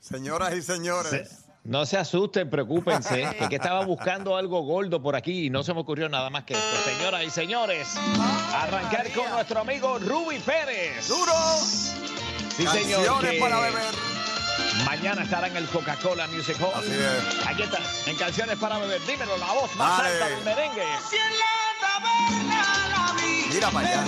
Señoras y señores. No se asusten, preocúpense, que estaba buscando algo gordo por aquí y no se me ocurrió nada más que esto. Señoras y señores, arrancar con nuestro amigo Ruby Pérez. ¡Duro! Sí, señor. Canciones para beber. Mañana estará en el Coca-Cola Music Hall. Así es. Aquí está, en Canciones para beber. Dímelo, la voz más alta del merengue. Mira para allá.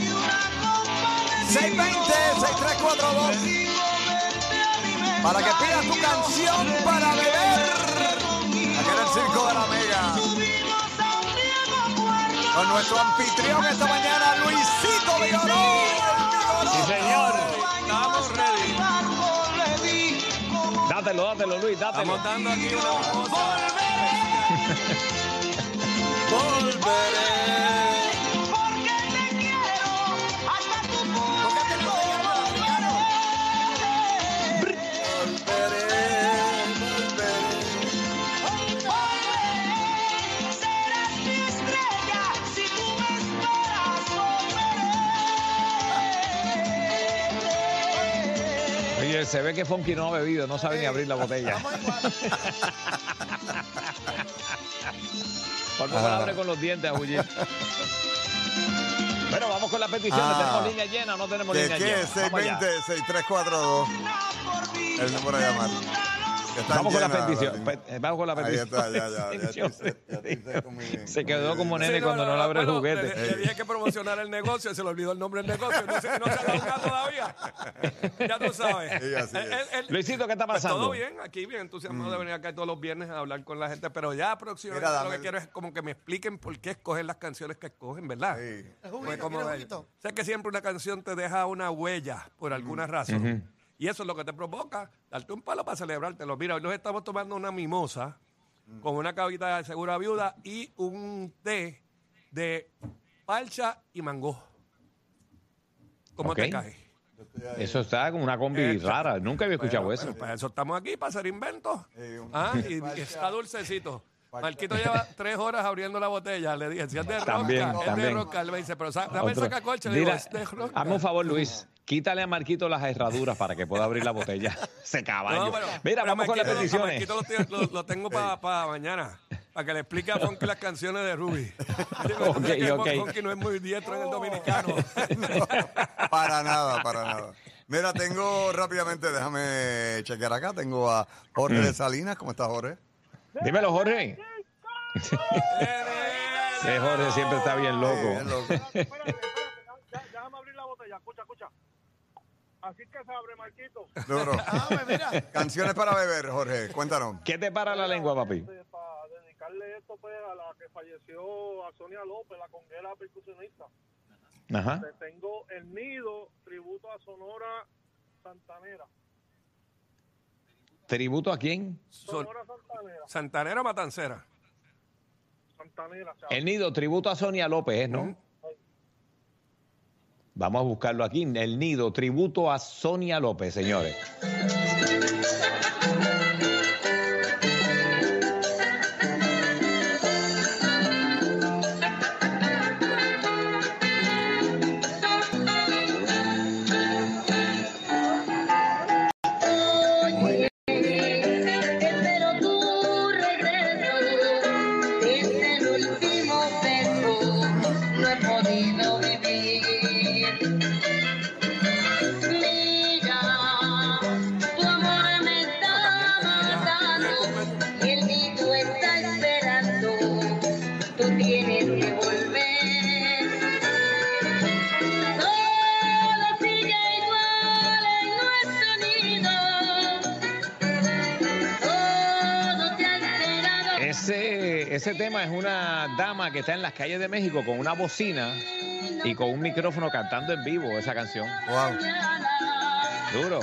620-6342. Para que pidas tu canción para beber. Aquí en el Circo de la Mega. Con nuestro anfitrión esta mañana, Luisito Vigoró. Sí, señor. Estamos ready. Dátelo, Luis, dátelo. Estamos dando aquí una cosa. Volveré. Oye, se ve que Funky no ha bebido, no sabe ni abrir la botella. Por favor, abre con los dientes, Agulli. Bueno, vamos con las peticiones. ¿Tenemos línea llena o no tenemos línea llena? ¿Qué? 620-6342. El número a llamar. Vamos con la petición. Vamos con la Ahí petición. está, ya. Se quedó como nene cuando no le abre el juguete. Le dije que promocionara el negocio, se le olvidó el nombre del negocio. No se ha dado todavía. Ya tú sabes. Sí, así es. Luisito, ¿qué está Pues pasando? todo bien, aquí bien entusiasmado de venir acá todos los viernes a hablar con la gente, pero ya próximamente lo que quiero es como que me expliquen por qué escogen las canciones que escogen, ¿verdad? Sí. Pues sé que siempre una canción te deja una huella por alguna razón. Y eso es lo que te provoca, darte un palo para celebrártelo. Mira, hoy nos estamos tomando una mimosa con una cabita de segura viuda y un té de parcha y mango. ¿Cómo te cae? Eso está como una combi rara. Nunca había escuchado eso. Bueno, para eso estamos aquí, para hacer inventos. Y está dulcecito. Marquito lleva 3 horas abriendo la botella. Le dije, si es de rosca, También. es de rosca. Él me dice, pero dame el sacacorcho. Le digo, es de rosca. Hazme un favor, Luis. Quítale a Marquito las herraduras para que pueda abrir la botella. Ese caballo. No, bueno, Mira, pero vamos con las peticiones. Marquito lo tengo para mañana. Para que le explique a Funky las canciones de Ruby. Ok. Funky no es muy diestro en el dominicano. No, para nada. Mira, tengo rápidamente, déjame chequear acá. Tengo a Jorge de Salinas. ¿Cómo estás, Jorge? Dímelo, Jorge. Sí, Jorge siempre está bien loco. Bien loco. Déjame abrir la botella, escucha. Así que se abre, Marquito. Duro. Canciones para beber, Jorge. Cuéntanos. ¿Qué te para la lengua, papi? Para dedicarle esto pues, a la que falleció, a Sonia López, la conguera percusionista. Ajá. Tengo El Nido, tributo a Sonora Santanera. ¿Tributo a quién? Sonora Santanera. ¿Santanera o Matancera? Santanera, chaval. El Nido, tributo a Sonia López, ¿no? Vamos a buscarlo aquí. El Nido, tributo a Sonia López, señores. Ese tema es una dama que está en las calles de México con una bocina y con un micrófono cantando en vivo esa canción. Wow. Duro.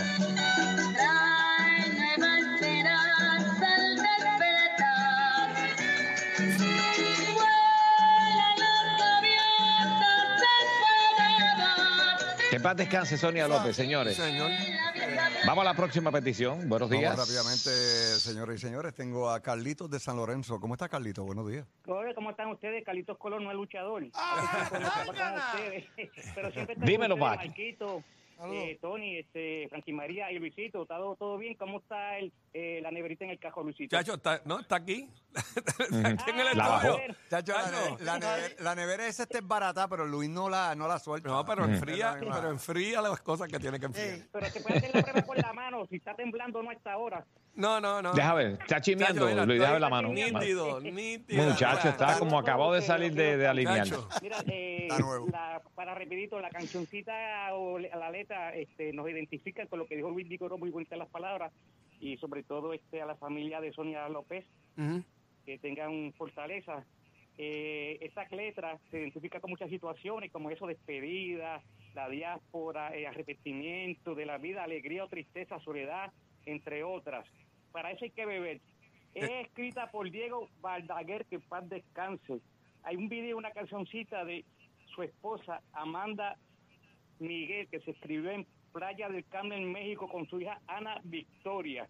Que paz descanse Sonia López, señores. Señor. Vamos a la próxima petición. Buenos días. Vamos rápidamente, señores y señores. Tengo a Carlitos de San Lorenzo. ¿Cómo está, Carlitos? Buenos días. ¿Cómo están ustedes? Carlitos Colón no es luchador. Pero siempre Dímelo, ustedes, Pac. Marquito, Tony, Frankie María y Luisito, ¿está todo bien? ¿Cómo está la neverita en el cajón, Luisito? Chacho, está aquí. Está en el La bajó. estudio. Chacho, Chacho. la nevera esa es barata, pero Luis no la suelta. No, pero enfría las cosas que tiene que enfriar. Pero te puede hacer la prueba con la mano, si está temblando no a esta hora. No. Deja ver, está chimeando, Chacho, mira, Luis, deja ver la mano. Nítido. Muchacho, está como acabó de salir de alinear. Chacho. Mira, nuevo. para rapidito, la cancioncita o la letra nos identifica con lo que dijo Luis Vigoró, muy bonitas las palabras, y sobre todo a la familia de Sonia López, Ujú. que tengan fortaleza. Esta letra se identifica con muchas situaciones, como eso, despedida, la diáspora, arrepentimiento de la vida, alegría o tristeza, soledad, entre otras. Para eso hay que beber. Es escrita por Diego Verdaguer, que en paz descanse. Hay un video, una cancioncita de su esposa, Amanda Miguel, que se escribió en Playa del Carmen, México, con su hija Ana Victoria.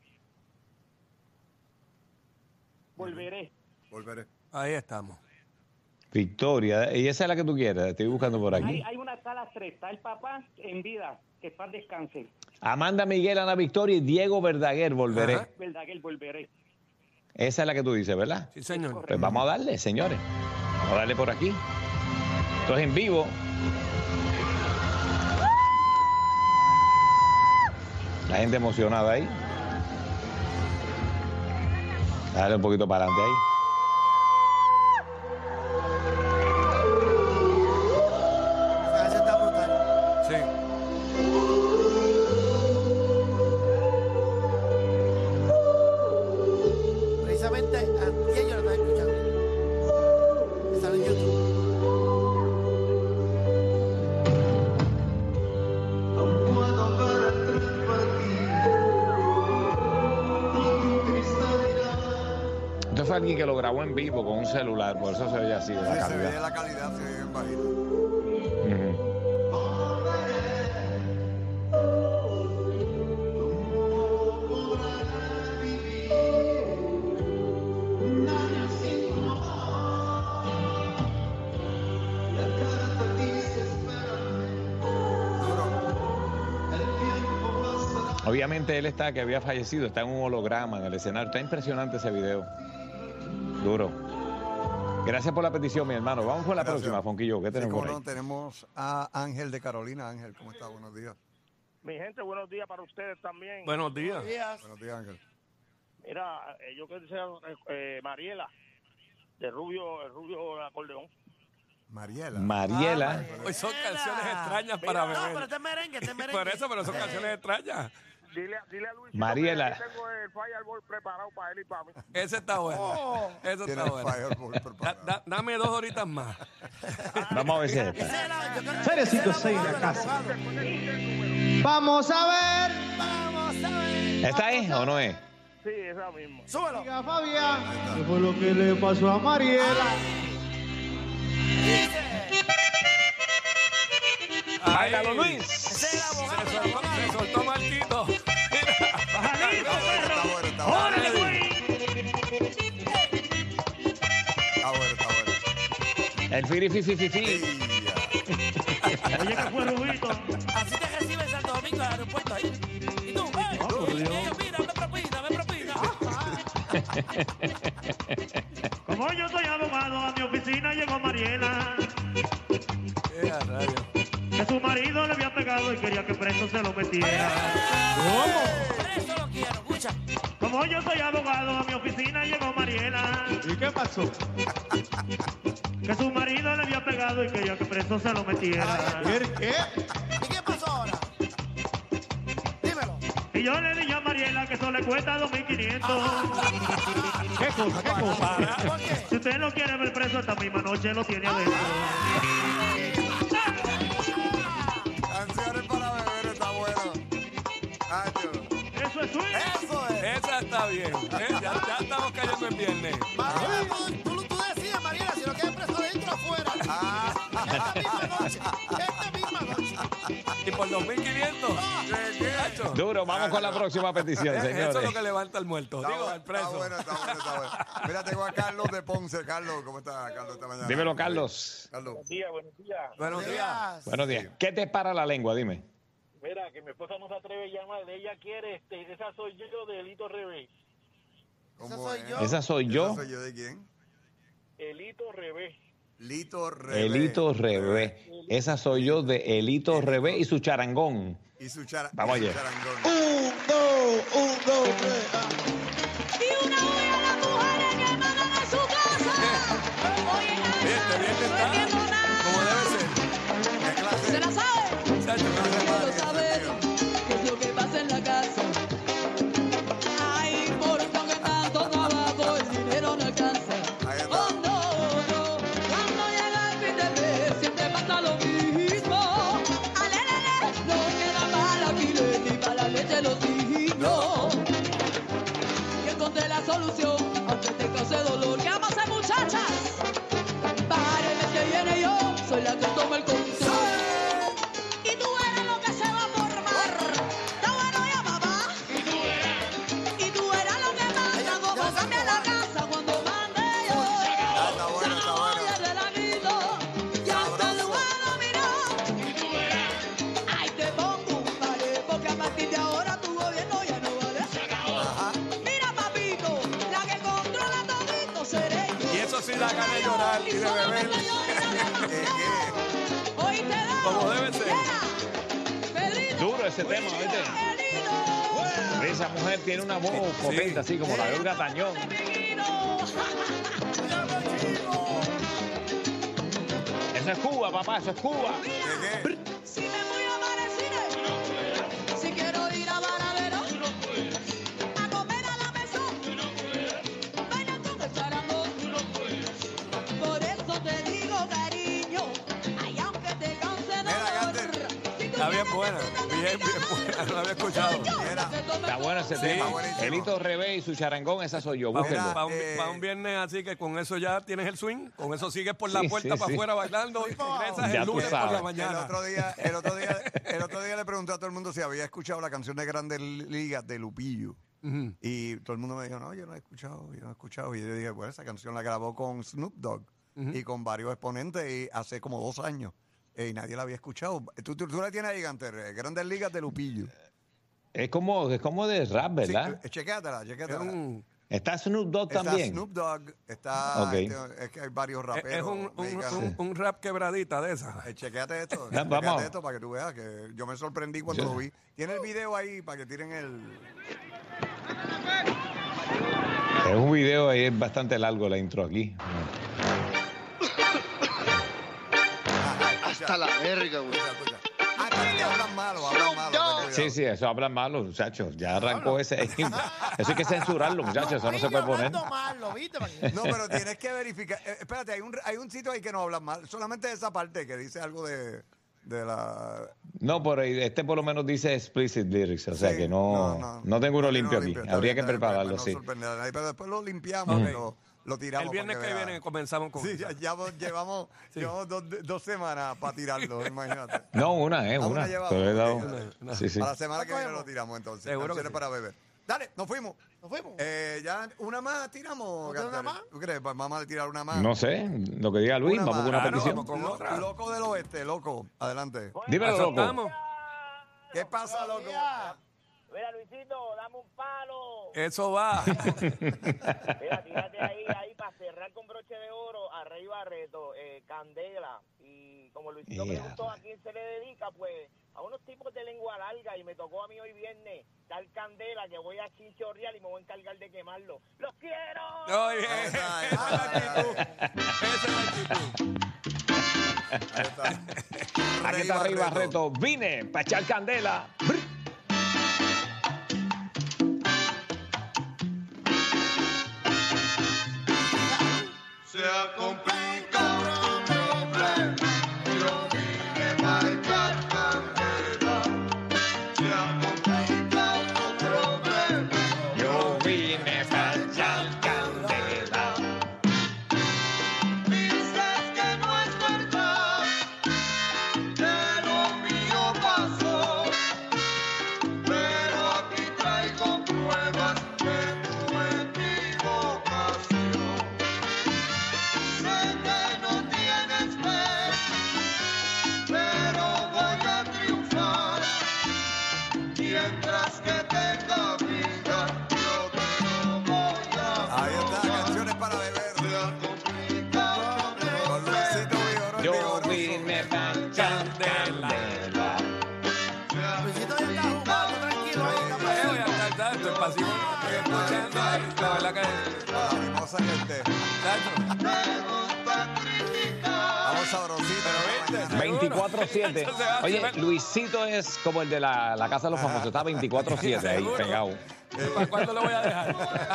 Volveré. Ahí estamos. Victoria, y esa es la que tú quieres, estoy buscando por aquí. Hay una sala 3, está el papá en vida, que en paz descanse. Amanda Miguel, Ana Victoria y Diego Verdaguer, volveré. Ajá. Verdaguer, volveré. Esa es la que tú dices, ¿verdad? Sí, señor. Pues vamos a darle, señores. Vamos a darle por aquí. Esto es en vivo. La gente emocionada ahí. Dale un poquito para adelante ahí. Esa está brutal. Sí. Precisamente antier yo lo estaba escuchando. Está en YouTube. Esto fue alguien que lo grabó en vivo con un celular, por eso se oye así de la Sí, se calidad. ve la calidad, se ve bien bajito. Ujú. Obviamente él que había fallecido, está en un holograma en el escenario. Está impresionante ese video. Duro. Gracias por la petición, mi hermano. Vamos con la Gracias. próxima, Fonquillo. ¿Qué Sí, tenemos cómo por ahí? no, tenemos a Ángel de Carolina. Ángel, ¿cómo está? Buenos días. Mi gente, buenos días para ustedes también. Buenos días. Buenos días, Ángel. Mira, yo quiero decir Mariela, de Rubio, el Rubio Acordeón. Mariela. Mariela. Hoy son canciones extrañas Mira, para no, beber. pero este es merengue. Por eso, pero son canciones extrañas. Dile a Luis. Mariela. Yo tengo el Fireball preparado para él y para mí. Ese está bueno. Eso Tiene está el bueno. Fireball preparado. Dame 2 horitas más. Vamos a ver si es esta. Serie 5-6 la casa. Vamos a ver, ¿Esta es o no es? Sí, esa misma. Súbelo. diga Fabián, ¿qué fue lo que le pasó a Mariela? ¡Báilalo, Luis! Ese es el abogado. Se soltó Marquito. Está bueno. Está bueno. El firi, fi, fi, fi, fi. Oye, que fue Rubito. Así te recibe en Santo Domingo, al aeropuerto ahí. Y tú, y ellos, mira, me propina. Como yo soy abogado, a mi oficina llegó Mariela. Que su marido le había pegado y quería que preso se lo metiera. Eso lo quiero, escucha. Como yo soy abogado, a mi oficina llegó Mariela. ¿Y qué pasó? Que su marido le había pegado y quería que preso se lo metiera. ¿Qué? ¿Y qué pasó ahora? Dímelo. Y yo le dije a Mariela que eso le cuesta 2.500. ¿Qué cosa? ¿Por qué? Si usted lo quiere ver preso, esta misma noche lo tiene adentro. Canciones para beber, está bueno. Acho. Eso es suyo. Eso es. Esa está bien. Ya estamos cayendo en viernes. Mariela, tú decías, Mariela, si lo quieres preso adentro o afuera. Esta misma noche. Y por 2.500. Chacho. Duro, vamos con la próxima petición, Eso es lo señores. que levanta el muerto. Está Digo, bueno, al preso. Está bueno. Mira, tengo a Carlos de Ponce. Carlos, ¿cómo está, Carlos, esta mañana? Dímelo, Carlos. Carlos. Buenos días. Buenos días. Buenos días. ¿Qué te para la lengua? Dime. Mira, que mi esposa no se atreve a llamar. Ella quiere, esa soy yo de Elito Revés. Esa soy yo. ¿Esa soy yo? ¿Esa soy yo de quién? Elito Revés. Lito Revés. Elito Revés. Esa soy yo de Elito Revés y su charangón. Y su Vamos allá. charangón. 1, 2, 3. Y una voy a las mujeres que mandan a su casa. Oye, Este viernes está como debe ser. ¿Qué clase? ¿se la sabe? Chacho, Quiero saber qué es lo que pasa en la casa. Ay, por lo que tanto trabajo, el dinero no alcanza. Ahí está. Oh, no. Cuando llega el fin de mes, siempre pasa lo mismo. Alelele, no queda para la alquiler ni para la leche de los hijos. Y encontré la solución, aunque te cause dolor. ¿Qué vamos a hacer, muchachas? Para el mes que viene yo soy la que toma el control. Y tú eres lo que se va a formar. Está bueno ya, mamá. Y tú eras lo que manda, como cambia la casa cuando mande yo. Está bueno, está bueno. Oye, relamito, ya está el bueno, mira. Ay, te pongo un vale, porque a partir de ahora tu gobierno ya no vale. Ajá. Mira, papito, la que controla todito seré yo. Y eso sí da ganas de llorar y de beber. solamente yo y nadie más. ¿Qué? Hoy te da. Como debe ser. Pedrito. Duro ese tema, ¿viste? Pedrito. Esa mujer tiene una voz potente, así como la de Olga Tañón. Eso es Cuba, papá, eso es Cuba. ¿Qué? Si me voy a Varecine, si quiero ir a Varadero, a comer a la mesa, bailar con el charangón. Por eso te digo, cariño, ay, aunque te canse de Mira, dolor, Gander. si tú Está bien quieres buena. disfrutar de Bien mi buena. casa, No la había escuchado. Mira. Está bueno ese Sí, tema. está buenísimo. Elito Revés y su charangón, esa soy yo. Para Búsquenlo. un viernes así que con eso ya tienes el swing, con eso sigues por la Sí, puerta sí, para sí. afuera bailando y regresas Ya el tú lunes por sabes. la El mañana. otro día le pregunté a todo el mundo si había escuchado la canción de Grandes Ligas de Lupillo. Ujú. Y todo el mundo me dijo, no, yo no he escuchado. Y yo dije, bueno, esa canción la grabó con Snoop Dogg y con varios exponentes y hace como 2 años. Y nadie la había escuchado. Tú la tienes ahí, Ganter, Grandes Ligas de Lupillo. Es como de rap, ¿verdad? Sí, chequéatela. Es un, Está Snoop Dogg Está también. Snoop Dogg, está... Ok. es que hay varios raperos es un mexicanos. rap quebradita de esa. Chequéate esto, Ya, vamos. chequéate esto para que tú veas que yo me sorprendí cuando Sí. lo vi. Tiene el video ahí para que tiren el... Es un video ahí, es bastante largo la intro aquí. Hasta la verga, güey. Ah, espérate, hablan malo. Sí, sí, eso hablan malo, muchachos. Ya arrancó ese. Eso hay que censurarlo, muchachos. Eso no se puede poner. Hablando mal, ¿lo viste? No, pero tienes que verificar. Espérate, hay un sitio ahí que no hablan mal. Solamente esa parte que dice algo de la... No, pero este por lo menos dice explicit lyrics, o sea Sí, que no tengo uno limpio aquí. Está Habría bien, que está bien, prepararlo, para sí. no sorprender a nadie, pero después lo limpiamos y lo tiramos. El viernes para que vea. viene comenzamos con Sí, eso. ya llevamos 2 semanas para tirarlo, imagínate. No, una, Ah, una. llevamos, Pero he dado- ok. Sí, sí. Para la semana que viene lo tiramos entonces. Seguro que Canciones sí. para beber. Dale, nos fuimos. ¿Nos fuimos? Ya una más tiramos. ¿Otra Ganter. más? ¿Tú crees? Pues vamos a tirar una más. No sé, lo que diga Luis, Una vamos con más. una Claro, petición. vamos con otra. Loco del oeste, loco. Adelante. Dímelo, Eso loco. estamos. ¿Qué pasa, loco? Mira, Luisito, dame un palo. Eso va. Mira, tírate ahí para cerrar con broche de oro a Rey Barreto, Candela. Y como Luisito preguntó a quién se le dedica, pues a unos tipos de lengua larga. Y me tocó a mí hoy viernes tal Candela que voy a chinchorrear y me voy a encargar de quemarlo. ¡Los quiero! Oye, esa es la actitud. Esa es la actitud. Ahí está. Aquí está Rey Barreto. Vine para echar candela. Se ha complicado el problema. Yo vine para echar candela. Se ha complicado el problema. Yo vine para echar candela. Dices que no es verdad, que lo mío pasó. Sí, estoy escuchando ahí. La verdad que... La mimosa y el té. Vamos sabrosito. Pero viste, 24/7. Oye, Luisito es como el de la Casa de los Famosos. Está 24/7 ahí pegado. ¿Para cuándo lo voy a dejar?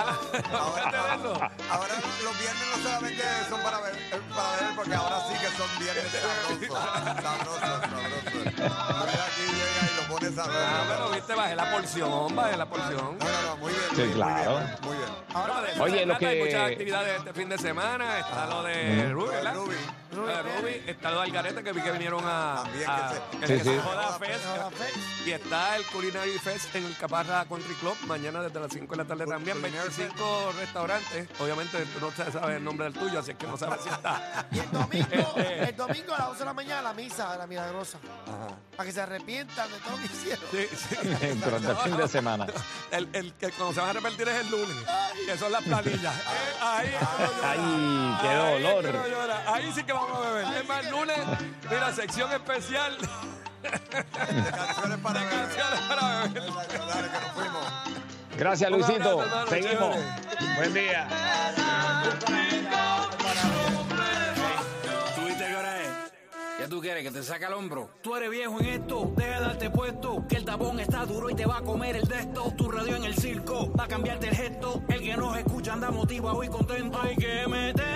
Ahora los viernes no solamente son para ver, porque ahora sí que son viernes sabrosos. Mira, aquí llega y lo pone sabroso. Pero viste, bajé la porción. No, muy bien. Sí, claro. Muy bien. Ahora, Oye, lo que... Hay muchas actividades este fin de semana. Está lo de Ruby, ¿verdad? Ruby. Está lo de Algarete, que vi que vinieron a... Sí. Joda Fest. Y está el Culinary Fest en el Caparra Country Club, mañana desde las 5 de la tarde también. 25 restaurantes. Obviamente tú no sabes el nombre del tuyo, así es que no sabes si está. Y el domingo a las 11 de la mañana la misa de la Milagrosa. Para que se arrepientan de todo lo que hicieron. Sí. Durante el fin de semana. El que cuando se van a arrepentir es el lunes, que son las planillas. Ahí ¡Ay, qué dolor! Ahí sí que vamos a beber. Es más, el lunes, mira, sección especial. Canciones para beber. Dale, que nos fuimos. Gracias, Luisito. Seguimos. Buen día. ¿Tú viste qué hora es? ¿Qué tú quieres? ¿Que te saque el hombro? Tú eres viejo en esto, deja de darte puesto, que el tabón está duro y te va a comer el desto. Tu radio en el circo, va a cambiarte el gesto. El que nos escucha anda motivado y contento. Hay que meter